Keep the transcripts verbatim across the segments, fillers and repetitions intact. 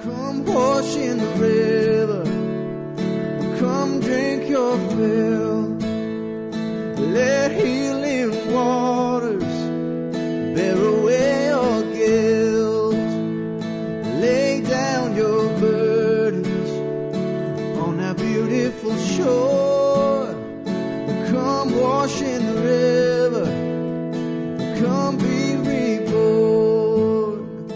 Come wash in the river, come drink your fill. Let healing waters bear away your guilt. Lay down your burdens on that beautiful shore. Come wash in the river, come be reborn.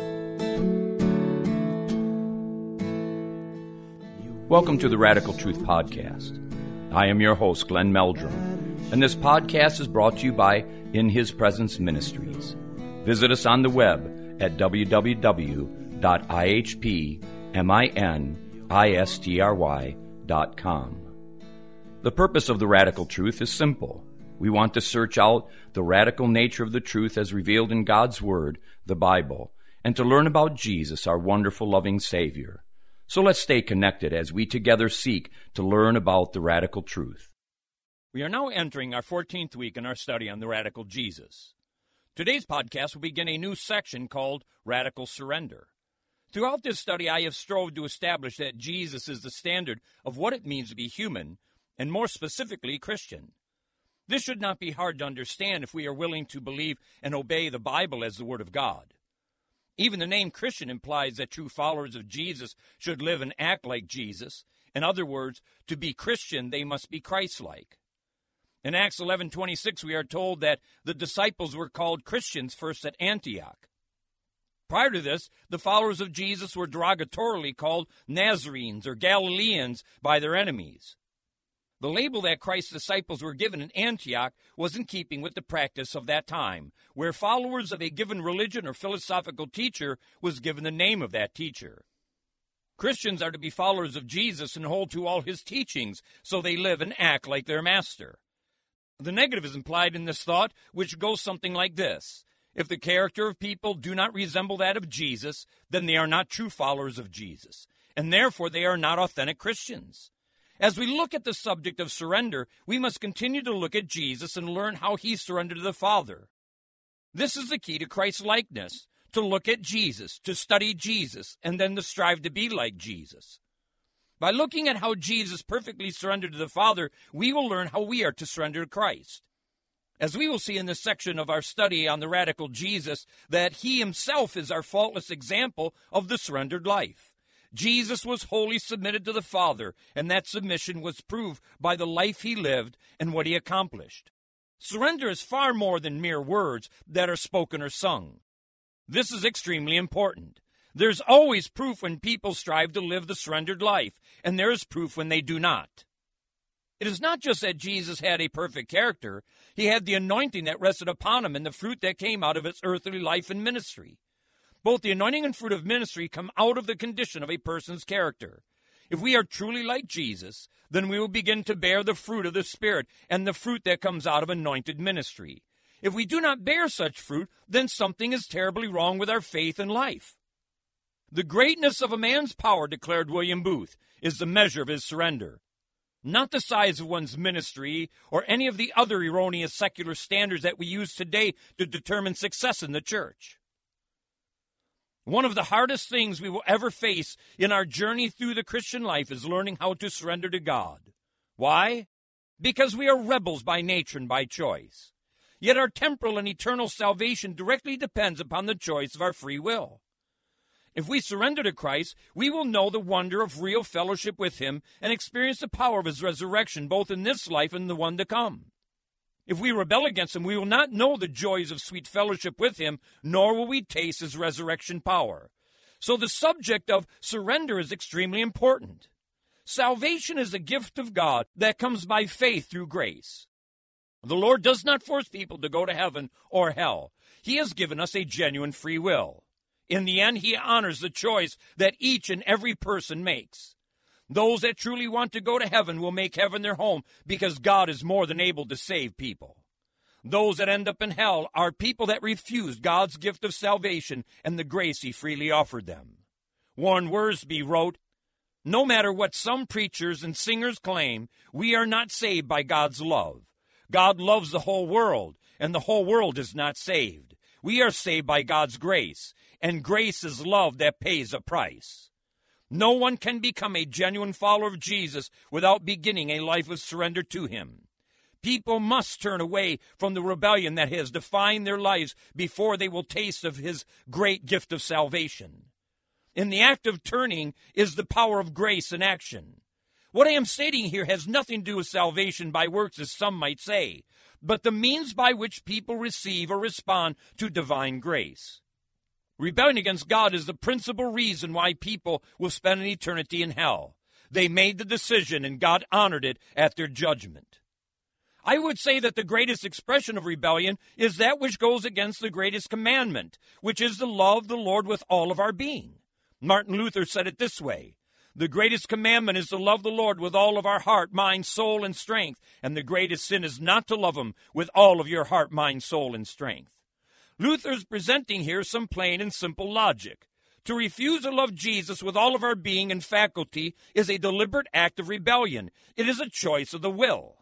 Welcome to the Radical Truth Podcast. I am your host, Glenn Meldrum, and this podcast is brought to you by In His Presence Ministries. Visit us on the web at w w w dot i h p ministry dot com. The purpose of the Radical Truth is simple. We want to search out the radical nature of the truth as revealed in God's Word, the Bible, and to learn about Jesus, our wonderful, loving Savior. So let's stay connected as we together seek to learn about the radical truth. We are now entering our fourteenth week in our study on the radical Jesus. Today's podcast will begin a new section called Radical Surrender. Throughout this study, I have strove to establish that Jesus is the standard of what it means to be human, and more specifically, Christian. This should not be hard to understand if we are willing to believe and obey the Bible as the Word of God. Even the name Christian implies that true followers of Jesus should live and act like Jesus. In other words, to be Christian, they must be Christ-like. In Acts eleven twenty-six, we are told that the disciples were called Christians first at Antioch. Prior to this, the followers of Jesus were derogatorily called Nazarenes or Galileans by their enemies. The label that Christ's disciples were given in Antioch was in keeping with the practice of that time, where followers of a given religion or philosophical teacher was given the name of that teacher. Christians are to be followers of Jesus and hold to all his teachings, so they live and act like their master. The negative is implied in this thought, which goes something like this. If the character of people do not resemble that of Jesus, then they are not true followers of Jesus, and therefore they are not authentic Christians. As we look at the subject of surrender, we must continue to look at Jesus and learn how he surrendered to the Father. This is the key to Christ's likeness, to look at Jesus, to study Jesus, and then to strive to be like Jesus. By looking at how Jesus perfectly surrendered to the Father, we will learn how we are to surrender to Christ. As we will see in this section of our study on the radical Jesus, that he himself is our faultless example of the surrendered life. Jesus was wholly submitted to the Father, and that submission was proved by the life he lived and what he accomplished. Surrender is far more than mere words that are spoken or sung. This is extremely important. There's always proof when people strive to live the surrendered life, and there is proof when they do not. It is not just that Jesus had a perfect character. He had the anointing that rested upon him and the fruit that came out of his earthly life and ministry. Both the anointing and fruit of ministry come out of the condition of a person's character. If we are truly like Jesus, then we will begin to bear the fruit of the Spirit and the fruit that comes out of anointed ministry. If we do not bear such fruit, then something is terribly wrong with our faith and life. The greatness of a man's power, declared William Booth, is the measure of his surrender. Not the size of one's ministry or any of the other erroneous secular standards that we use today to determine success in the church. One of the hardest things we will ever face in our journey through the Christian life is learning how to surrender to God. Why? Because we are rebels by nature and by choice. Yet our temporal and eternal salvation directly depends upon the choice of our free will. If we surrender to Christ, we will know the wonder of real fellowship with him and experience the power of his resurrection both in this life and the one to come. If we rebel against him, we will not know the joys of sweet fellowship with him, nor will we taste his resurrection power. So the subject of surrender is extremely important. Salvation is a gift of God that comes by faith through grace. The Lord does not force people to go to heaven or hell. He has given us a genuine free will. In the end, he honors the choice that each and every person makes. Those that truly want to go to heaven will make heaven their home because God is more than able to save people. Those that end up in hell are people that refused God's gift of salvation and the grace he freely offered them. Warren Wiersbe wrote, "No matter what some preachers and singers claim, we are not saved by God's love. God loves the whole world, and the whole world is not saved. We are saved by God's grace, and grace is love that pays a price. No one can become a genuine follower of Jesus without beginning a life of surrender to him. People must turn away from the rebellion that has defined their lives before they will taste of his great gift of salvation. In the act of turning is the power of grace in action. What I am stating here has nothing to do with salvation by works, as some might say, but the means by which people receive or respond to divine grace. Rebellion against God is the principal reason why people will spend an eternity in hell. They made the decision, and God honored it at their judgment. I would say that the greatest expression of rebellion is that which goes against the greatest commandment, which is to love the Lord with all of our being. Martin Luther said it this way: the greatest commandment is to love the Lord with all of our heart, mind, soul, and strength, and the greatest sin is not to love him with all of your heart, mind, soul, and strength. Luther's presenting here some plain and simple logic. To refuse to love Jesus with all of our being and faculty is a deliberate act of rebellion. It is a choice of the will.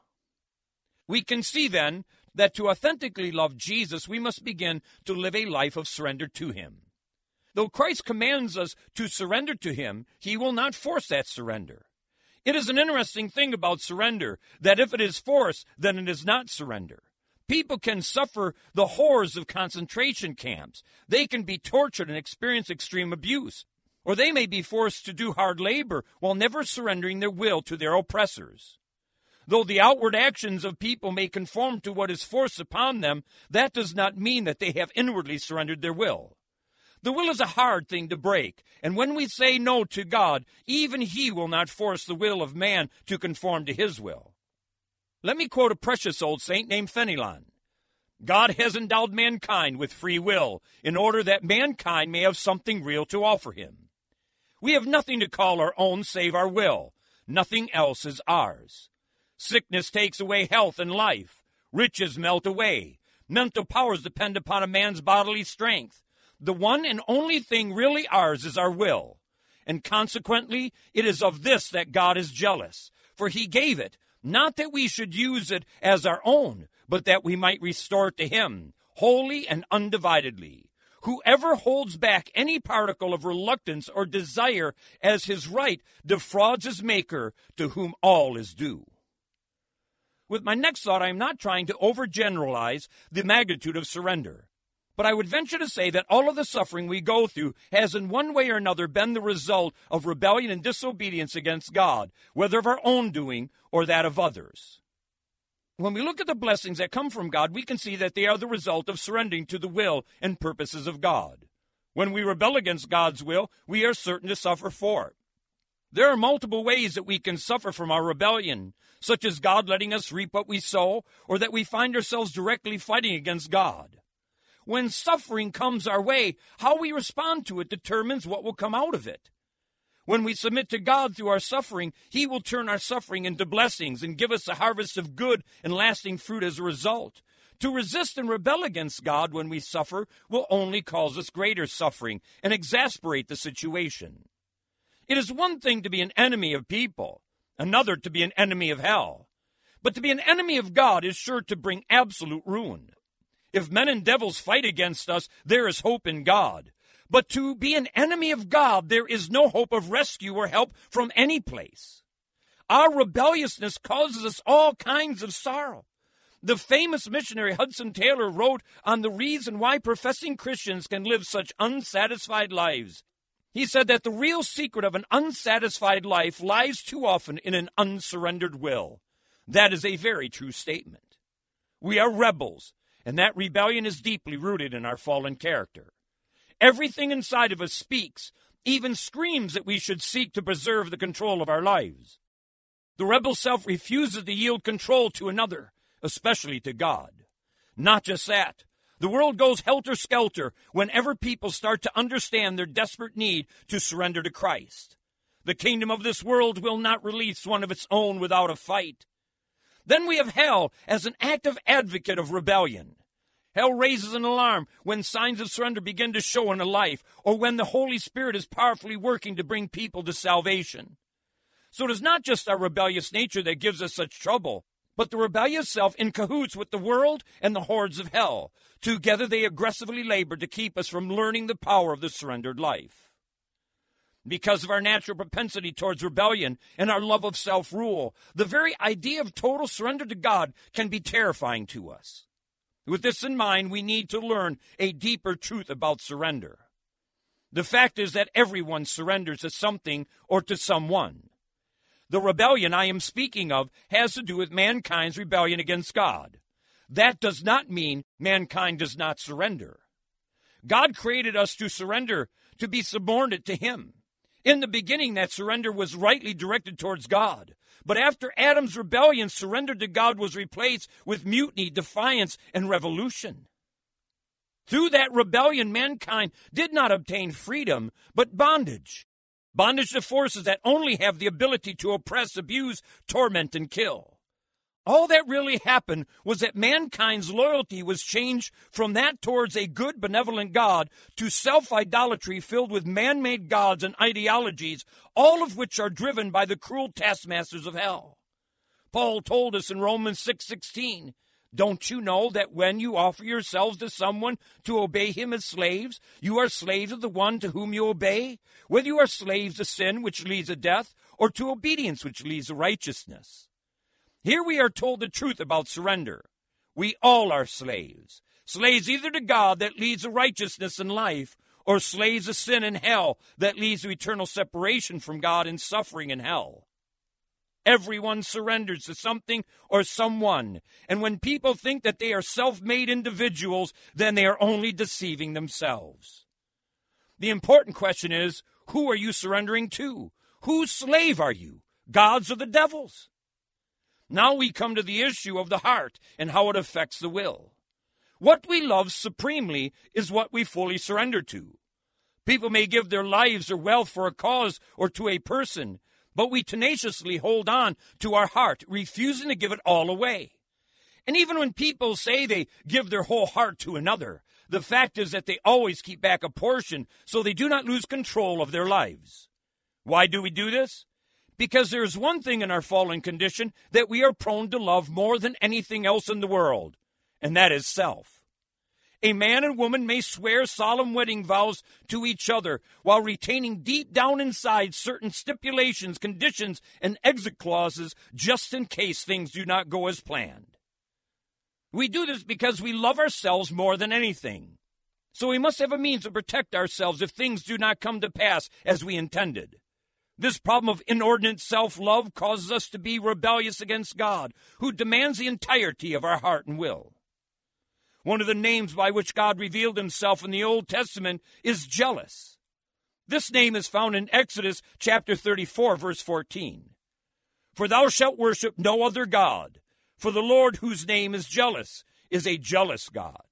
We can see then that to authentically love Jesus, we must begin to live a life of surrender to him. Though Christ commands us to surrender to him, he will not force that surrender. It is an interesting thing about surrender, that if it is forced, then it is not surrender. People can suffer the horrors of concentration camps. They can be tortured and experience extreme abuse. Or they may be forced to do hard labor while never surrendering their will to their oppressors. Though the outward actions of people may conform to what is forced upon them, that does not mean that they have inwardly surrendered their will. The will is a hard thing to break, and when we say no to God, even he will not force the will of man to conform to his will. Let me quote a precious old saint named Fenelon. God has endowed mankind with free will in order that mankind may have something real to offer him. We have nothing to call our own save our will. Nothing else is ours. Sickness takes away health and life. Riches melt away. Mental powers depend upon a man's bodily strength. The one and only thing really ours is our will. And consequently, it is of this that God is jealous. For he gave it, not that we should use it as our own, but that we might restore it to him, wholly and undividedly. Whoever holds back any particle of reluctance or desire as his right defrauds his Maker, to whom all is due. With my next thought, I am not trying to overgeneralize the magnitude of surrender. But I would venture to say that all of the suffering we go through has in one way or another been the result of rebellion and disobedience against God, whether of our own doing or that of others. When we look at the blessings that come from God, we can see that they are the result of surrendering to the will and purposes of God. When we rebel against God's will, we are certain to suffer for it. There are multiple ways that we can suffer from our rebellion, such as God letting us reap what we sow, or that we find ourselves directly fighting against God. When suffering comes our way, how we respond to it determines what will come out of it. When we submit to God through our suffering, he will turn our suffering into blessings and give us a harvest of good and lasting fruit as a result. To resist and rebel against God when we suffer will only cause us greater suffering and exasperate the situation. It is one thing to be an enemy of people, another to be an enemy of hell. But to be an enemy of God is sure to bring absolute ruin. If men and devils fight against us, there is hope in God. But to be an enemy of God, there is no hope of rescue or help from any place. Our rebelliousness causes us all kinds of sorrow. The famous missionary Hudson Taylor wrote on the reason why professing Christians can live such unsatisfied lives. He said that the real secret of an unsatisfied life lies too often in an unsurrendered will. That is a very true statement. We are rebels, and that rebellion is deeply rooted in our fallen character. Everything inside of us speaks, even screams that we should seek to preserve the control of our lives. The rebel self refuses to yield control to another, especially to God. Not just that. The world goes helter-skelter whenever people start to understand their desperate need to surrender to Christ. The kingdom of this world will not release one of its own without a fight. Then we have hell as an active advocate of rebellion. Hell raises an alarm when signs of surrender begin to show in a life, or when the Holy Spirit is powerfully working to bring people to salvation. So it is not just our rebellious nature that gives us such trouble, but the rebellious self in cahoots with the world and the hordes of hell. Together they aggressively labor to keep us from learning the power of the surrendered life. Because of our natural propensity towards rebellion and our love of self-rule, the very idea of total surrender to God can be terrifying to us. With this in mind, we need to learn a deeper truth about surrender. The fact is that everyone surrenders to something or to someone. The rebellion I am speaking of has to do with mankind's rebellion against God. That does not mean mankind does not surrender. God created us to surrender, to be subordinate to Him. In the beginning, that surrender was rightly directed towards God. But after Adam's rebellion, surrender to God was replaced with mutiny, defiance, and revolution. Through that rebellion, mankind did not obtain freedom, but bondage. Bondage to forces that only have the ability to oppress, abuse, torment, and kill. All that really happened was that mankind's loyalty was changed from that towards a good, benevolent God to self-idolatry filled with man-made gods and ideologies, all of which are driven by the cruel taskmasters of hell. Paul told us in Romans six sixteen, "Don't you know that when you offer yourselves to someone to obey him as slaves, you are slaves of the one to whom you obey, whether you are slaves to sin, which leads to death, or to obedience, which leads to righteousness?" Here we are told the truth about surrender. We all are slaves. Slaves either to God that leads to righteousness and life, or slaves to sin and hell that leads to eternal separation from God and suffering in hell. Everyone surrenders to something or someone, and when people think that they are self-made individuals, then they are only deceiving themselves. The important question is, who are you surrendering to? Whose slave are you? God's or the devil's? Now we come to the issue of the heart and how it affects the will. What we love supremely is what we fully surrender to. People may give their lives or wealth for a cause or to a person, but we tenaciously hold on to our heart, refusing to give it all away. And even when people say they give their whole heart to another, the fact is that they always keep back a portion so they do not lose control of their lives. Why do we do this? Because there is one thing in our fallen condition that we are prone to love more than anything else in the world, and that is self. A man and woman may swear solemn wedding vows to each other while retaining deep down inside certain stipulations, conditions, and exit clauses just in case things do not go as planned. We do this because we love ourselves more than anything. So we must have a means to protect ourselves if things do not come to pass as we intended. This problem of inordinate self-love causes us to be rebellious against God, who demands the entirety of our heart and will. One of the names by which God revealed himself in the Old Testament is jealous. This name is found in Exodus chapter thirty-four, verse fourteen. "For thou shalt worship no other God, for the Lord whose name is jealous is a jealous God."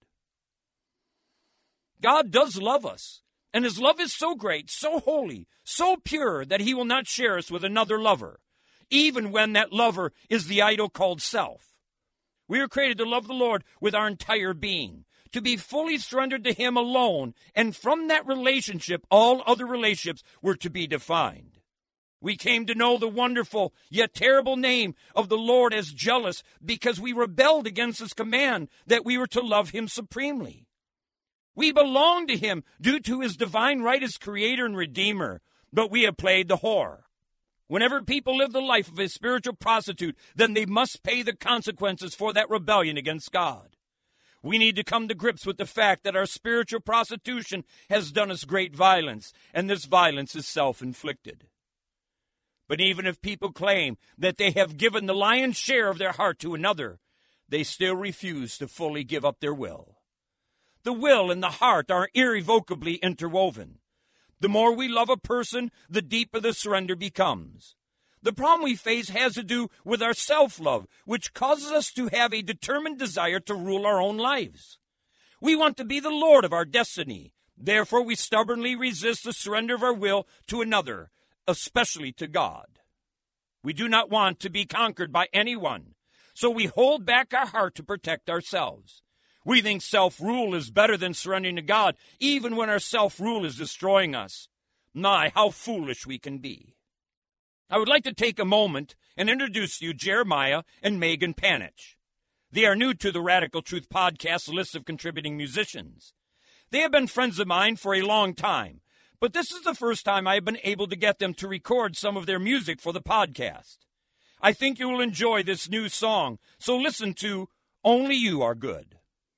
God does love us. And his love is so great, so holy, so pure that he will not share us with another lover, even when that lover is the idol called self. We are created to love the Lord with our entire being, to be fully surrendered to him alone, and from that relationship, all other relationships were to be defined. We came to know the wonderful yet terrible name of the Lord as jealous because we rebelled against his command that we were to love him supremely. We belong to him due to his divine right as creator and redeemer, but we have played the whore. Whenever people live the life of a spiritual prostitute, then they must pay the consequences for that rebellion against God. We need to come to grips with the fact that our spiritual prostitution has done us great violence, and this violence is self-inflicted. But even if people claim that they have given the lion's share of their heart to another, they still refuse to fully give up their will. The will and the heart are irrevocably interwoven. The more we love a person, the deeper the surrender becomes. The problem we face has to do with our self-love, which causes us to have a determined desire to rule our own lives. We want to be the Lord of our destiny. Therefore, we stubbornly resist the surrender of our will to another, especially to God. We do not want to be conquered by anyone, so we hold back our heart to protect ourselves. We think self-rule is better than surrendering to God, even when our self-rule is destroying us. My, how foolish we can be. I would like to take a moment and introduce to you Jeremiah and Megan Panich. They are new to the Radical Truth podcast list of contributing musicians. They have been friends of mine for a long time. but this is the first time I've been able to get them to record some of their music for the podcast. I think you will enjoy this new song, so listen to Only You Are Good.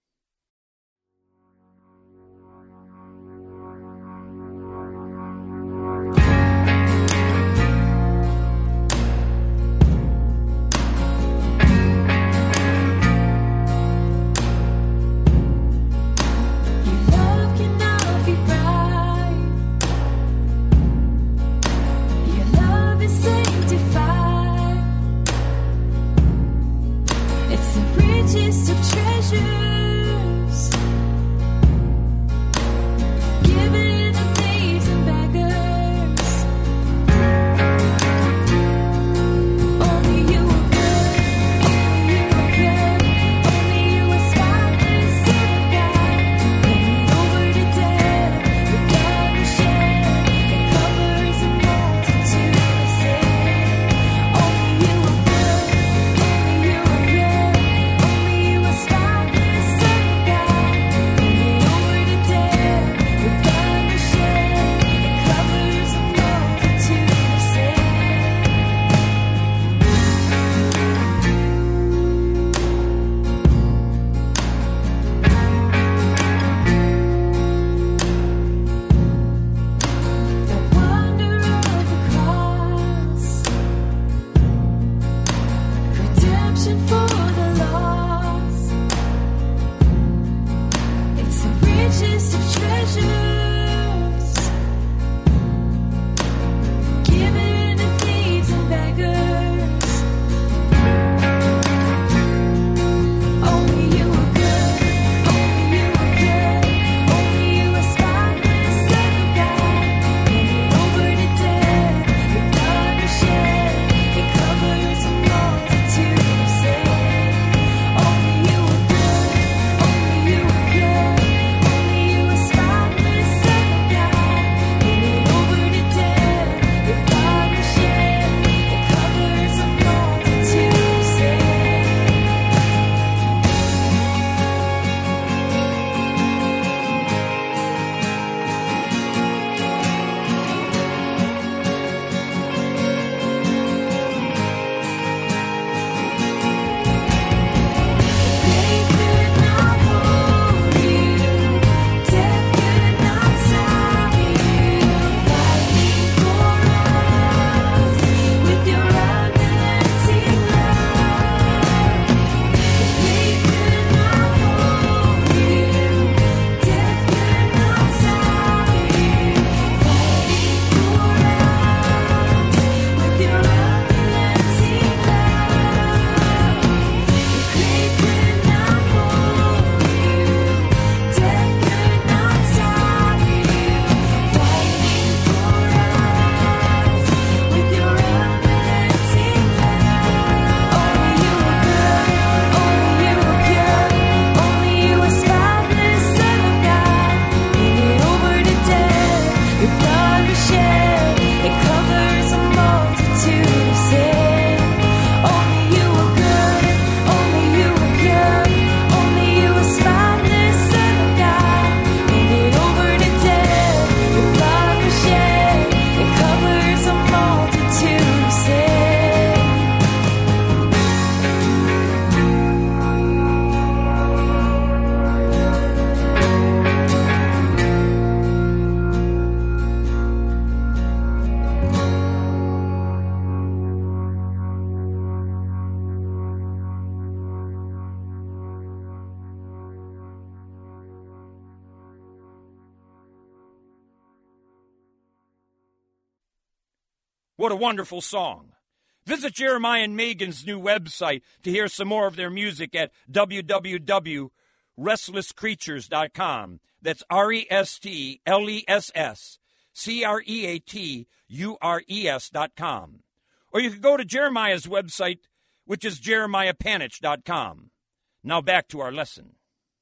What a wonderful song. Visit Jeremiah and Megan's new website to hear some more of their music at w w w dot restless creatures dot com. That's R E S T L E S S C R E A T U R E S dot com. Or you could go to Jeremiah's website, which is jeremiah panich dot com. Now back to our lesson.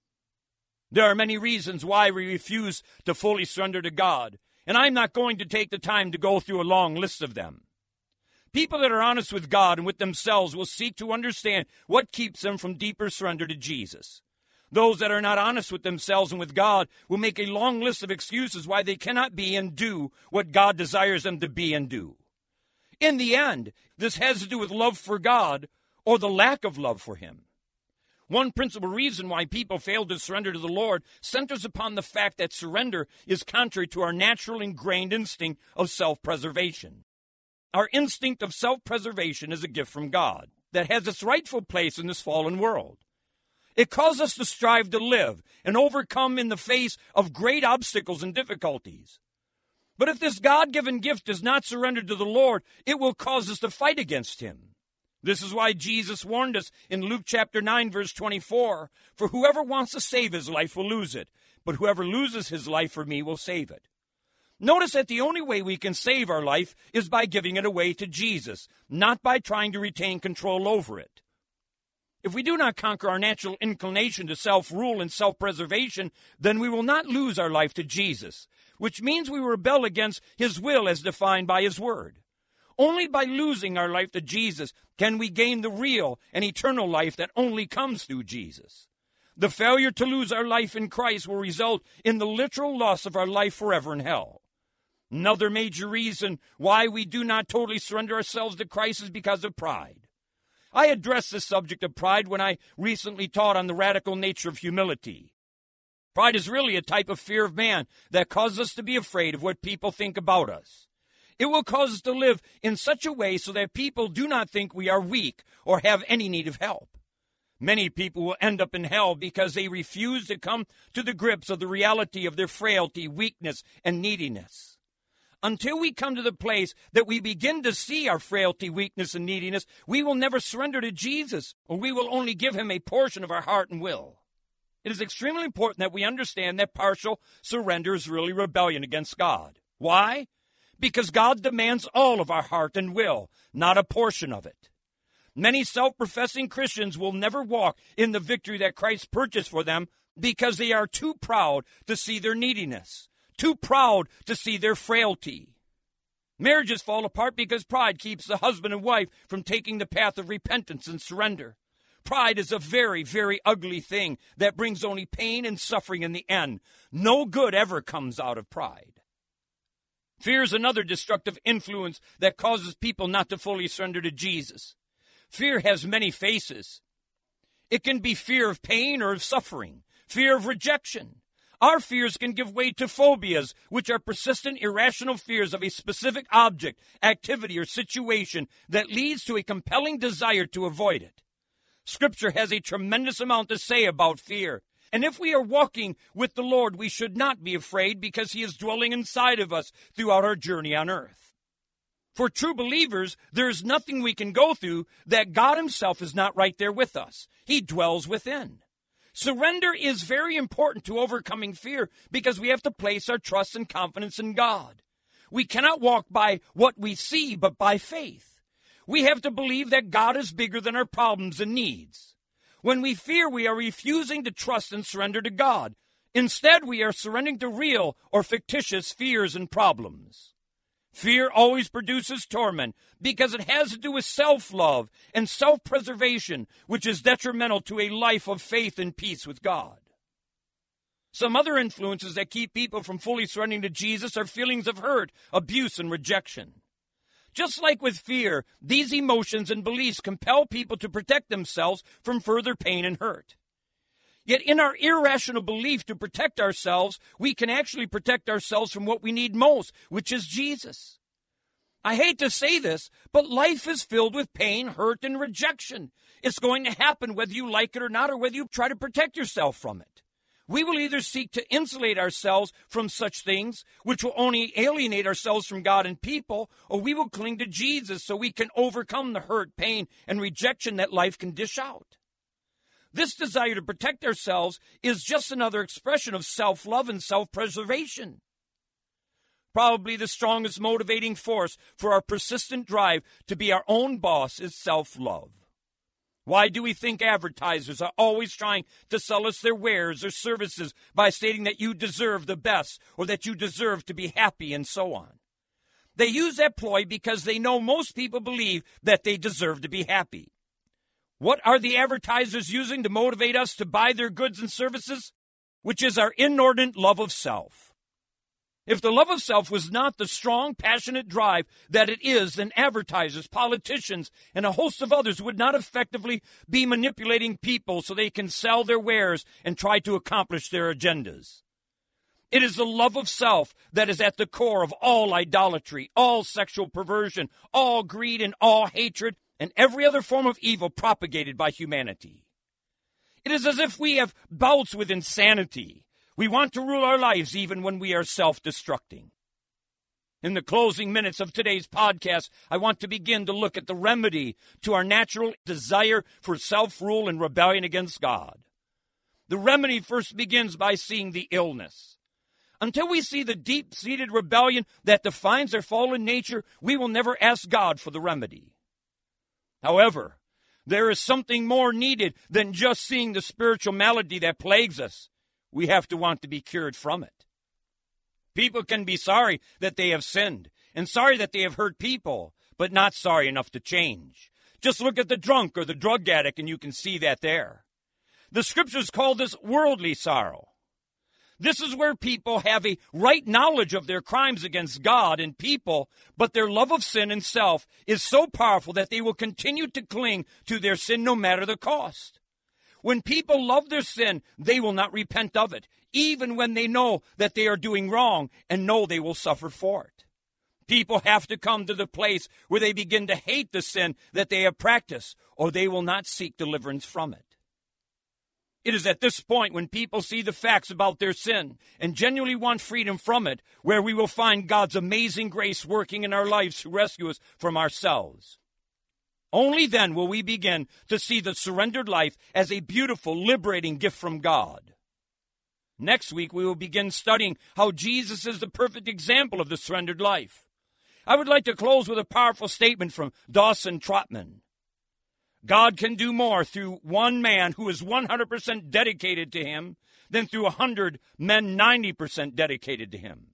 There are many reasons why we refuse to fully surrender to God, and I'm not going to take the time to go through a long list of them. People that are honest with God and with themselves will seek to understand what keeps them from deeper surrender to Jesus. Those that are not honest with themselves and with God will make a long list of excuses why they cannot be and do what God desires them to be and do. In the end, this has to do with love for God or the lack of love for Him. One principal reason why people fail to surrender to the Lord centers upon the fact that surrender is contrary to our natural ingrained instinct of self-preservation. Our instinct of self-preservation is a gift from God that has its rightful place in this fallen world. It calls us to strive to live and overcome in the face of great obstacles and difficulties. But if this God-given gift is not surrendered to the Lord, it will cause us to fight against Him. This is why Jesus warned us in Luke chapter nine, verse twenty-four, "For whoever wants to save his life will lose it, but whoever loses his life for me will save it." Notice that the only way we can save our life is by giving it away to Jesus, not by trying to retain control over it. If we do not conquer our natural inclination to self-rule and self-preservation, then we will not lose our life to Jesus, which means we will rebel against His will as defined by His Word. Only by losing our life to Jesus can we gain the real and eternal life that only comes through Jesus. The failure to lose our life in Christ will result in the literal loss of our life forever in hell. Another major reason why we do not totally surrender ourselves to Christ is because of pride. I addressed this subject of pride when I recently taught on the radical nature of humility. Pride is really a type of fear of man that causes us to be afraid of what people think about us. It will cause us to live in such a way so that people do not think we are weak or have any need of help. Many people will end up in hell because they refuse to come to the grips of the reality of their frailty, weakness, and neediness. Until we come to the place that we begin to see our frailty, weakness, and neediness, we will never surrender to Jesus, or we will only give Him a portion of our heart and will. It is extremely important that we understand that partial surrender is really rebellion against God. Why? Because God demands all of our heart and will, not a portion of it. Many self-professing Christians will never walk in the victory that Christ purchased for them because they are too proud to see their neediness, too proud to see their frailty. Marriages fall apart because pride keeps the husband and wife from taking the path of repentance and surrender. Pride is a very, very ugly thing that brings only pain and suffering in the end. No good ever comes out of pride. Fear is another destructive influence that causes people not to fully surrender to Jesus. Fear has many faces. It can be fear of pain or of suffering, fear of rejection. Our fears can give way to phobias, which are persistent, irrational fears of a specific object, activity, or situation that leads to a compelling desire to avoid it. Scripture has a tremendous amount to say about fear. And if we are walking with the Lord, we should not be afraid because He is dwelling inside of us throughout our journey on earth. For true believers, there is nothing we can go through that God Himself is not right there with us. He dwells within. Surrender is very important to overcoming fear because we have to place our trust and confidence in God. We cannot walk by what we see, but by faith. We have to believe that God is bigger than our problems and needs. When we fear, we are refusing to trust and surrender to God. Instead, we are surrendering to real or fictitious fears and problems. Fear always produces torment because it has to do with self-love and self-preservation, which is detrimental to a life of faith and peace with God. Some other influences that keep people from fully surrendering to Jesus are feelings of hurt, abuse, and rejection. Just like with fear, these emotions and beliefs compel people to protect themselves from further pain and hurt. Yet in our irrational belief to protect ourselves, we can actually protect ourselves from what we need most, which is Jesus. I hate to say this, but life is filled with pain, hurt, and rejection. It's going to happen whether you like it or not, or whether you try to protect yourself from it. We will either seek to insulate ourselves from such things, which will only alienate ourselves from God and people, or we will cling to Jesus so we can overcome the hurt, pain, and rejection that life can dish out. This desire to protect ourselves is just another expression of self-love and self-preservation. Probably the strongest motivating force for our persistent drive to be our own boss is self-love. Why do we think advertisers are always trying to sell us their wares or services by stating that you deserve the best or that you deserve to be happy and so on? They use that ploy because they know most people believe that they deserve to be happy. What are the advertisers using to motivate us to buy their goods and services? Which is our inordinate love of self. If the love of self was not the strong, passionate drive that it is, then advertisers, politicians, and a host of others would not effectively be manipulating people so they can sell their wares and try to accomplish their agendas. It is the love of self that is at the core of all idolatry, all sexual perversion, all greed, and all hatred, and every other form of evil propagated by humanity. It is as if we have bouts with insanity. We want to rule our lives even when we are self-destructing. In the closing minutes of today's podcast, I want to begin to look at the remedy to our natural desire for self-rule and rebellion against God. The remedy first begins by seeing the illness. Until we see the deep-seated rebellion that defines our fallen nature, we will never ask God for the remedy. However, there is something more needed than just seeing the spiritual malady that plagues us. We have to want to be cured from it. People can be sorry that they have sinned and sorry that they have hurt people, but not sorry enough to change. Just look at the drunk or the drug addict and you can see that there. The scriptures call this worldly sorrow. This is where people have a right knowledge of their crimes against God and people, but their love of sin and self is so powerful that they will continue to cling to their sin no matter the cost. When people love their sin, they will not repent of it, even when they know that they are doing wrong and know they will suffer for it. People have to come to the place where they begin to hate the sin that they have practiced, or they will not seek deliverance from it. It is at this point when people see the facts about their sin and genuinely want freedom from it, where we will find God's amazing grace working in our lives to rescue us from ourselves. Only then will we begin to see the surrendered life as a beautiful, liberating gift from God. Next week, we will begin studying how Jesus is the perfect example of the surrendered life. I would like to close with a powerful statement from Dawson Trotman. God can do more through one man who is one hundred percent dedicated to him than through one hundred men ninety percent dedicated to him.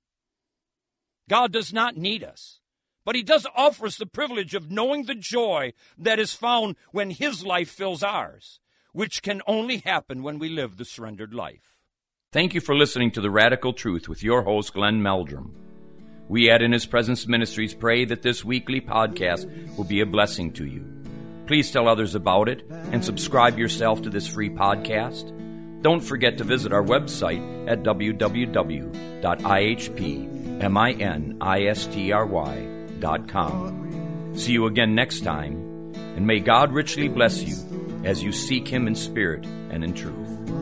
God does not need us. But he does offer us the privilege of knowing the joy that is found when his life fills ours, which can only happen when we live the surrendered life. Thank you for listening to The Radical Truth with your host, Glenn Meldrum. We at In His Presence Ministries pray that this weekly podcast will be a blessing to you. Please tell others about it and subscribe yourself to this free podcast. Don't forget to visit our website at w w w dot i h p ministry dot com. See you again next time, and may God richly bless you as you seek him in spirit and in truth.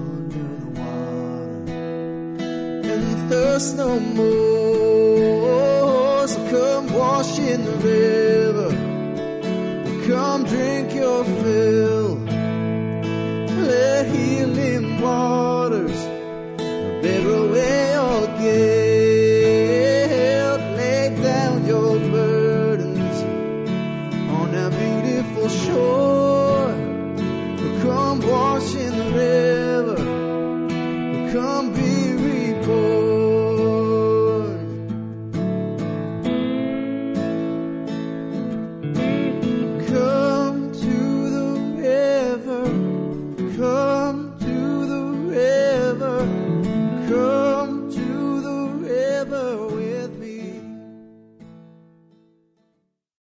And thirst no more, so come wash in the river, come drink your fill, let healing water